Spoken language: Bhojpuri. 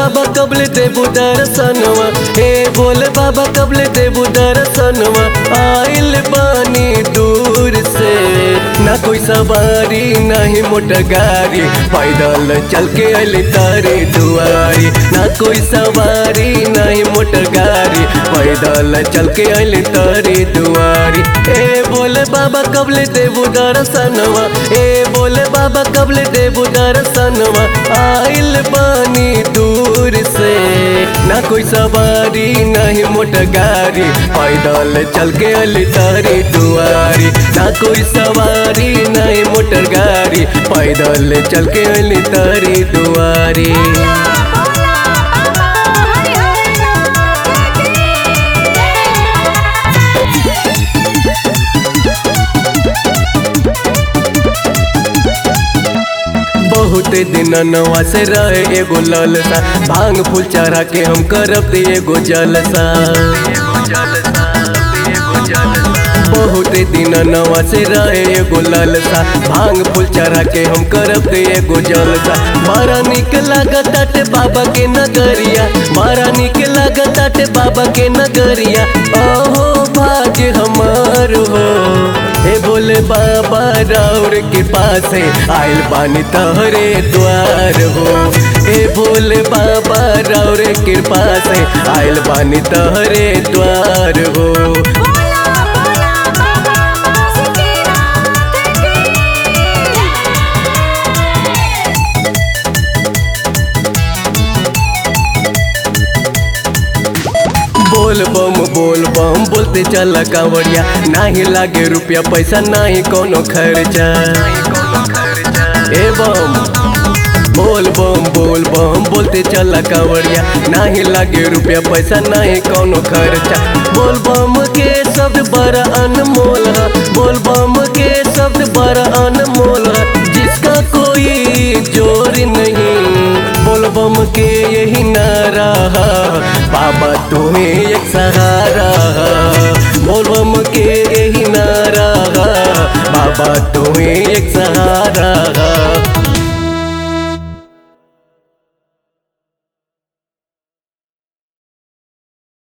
बाबा कबले देबू दर्शनवा, हे भोले बाबा कबले देबू दर्शनवा। आइल बानी दूर से, ना कोई सवारी नहीं मोटर गाड़ी, पैदल चल के अली तारे दुआरी। ना कोई सवारी नहीं मोटर गाड़ी, पैदल चल के अली तारे दुआरी। ए भोले बाबा कबले देबू दर्शनवा, ए भोले बाबा कबले देबू दर्शनवा। आइल बानी दूर से, ना कोई सवारी नहीं मोटर गाड़ी, पैदल चल के अली तारे दुआरी। ना कोई सवारी नहीं मोटर गाड़ी, पैदल चल के अली तारे दुआरी। बहुत दिनवा से रहे एगो ललसा, भांग फूल चढ़ा के हम करब एगो जलसा। बहुत दिनवा से रहे एगो ललसा, भांग फूल चढ़ा के हम करब एगो जलसा। मारा निक लागताटे बाबा के नगरिया, मारा निक लागताटे बाबा के नगरिया। अहो भाग्य हमार हो, हे भोले बाबा राउर के पास आइल बानी तहरे द्वार हो। हे भोले बाबा राउर के पास आइल बानी तहरे द्वार हो। बोल बम बोलते चला कांवरिया, नाही लागे रुपया पैसा नाही कोनो खर्चा। ए बम बोल बम बोलते चला कांवरिया, नाही लागे रुपया पैसा नाही कोनो खर्चा। बोल बम के शब्द बड़ा अनमोल है, बोल बम के शब्द बड़ा अनमोल है, जिसका कोई जोर नहीं। बोल बम के यही नारा, बाबा तुम्हें एक सहारा।